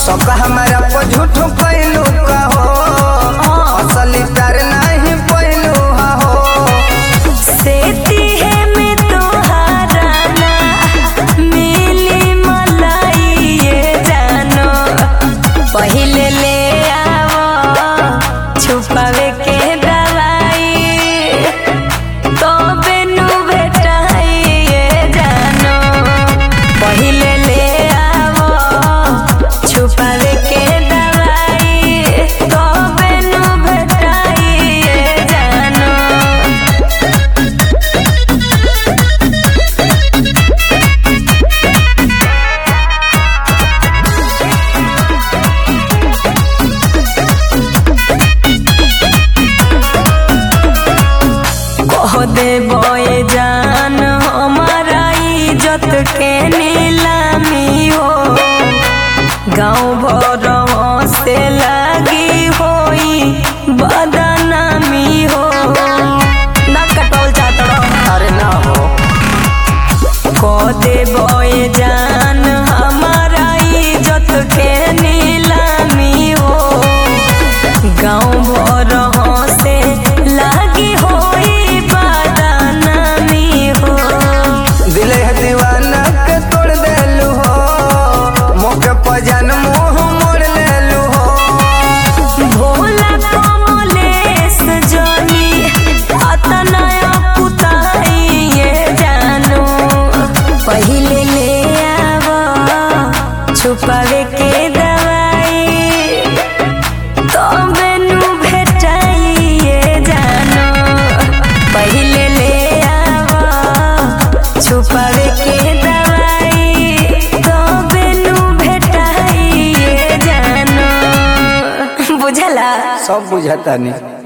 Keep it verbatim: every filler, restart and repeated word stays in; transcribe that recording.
सबका हमारा पर झूठ पहलू का हो, असली प्यार नहीं पहलू हो। सेती है मैं तोहारा ना मिली मलाई ये जानो, पहिले ले आवो छुपावे के दवाई, तो बेनु भेटाई ये जानो, पहिले ले आवो छुपावे के दवाई, तो बेनु भेटाई ये जानो। कह देबो ये जान हमारा इज्जत के नीलामी हो, गाँव भर से लगी होई बदनामी हो। ना कटौल चातड़ो अरे ना हो, कह देबो ये जान हमारा इज्जत के नीलामी हो, गाँव भर से लगी होई बदनामी हो। दिल है दीवाना के तोड़ देलू हो, मौके पर जान मुँह मोड़ लेलू हो। भोला कमलेश जनी अतना पुताई ये जानो, पहिले ले आवो छुपावे के दवाई, तो बेनु भेटाई ये जानो, पहिले ले आवो छुपावे के दवाई, तो बेनु भेटाई ये जानो। बुझला सब बुझता नहीं।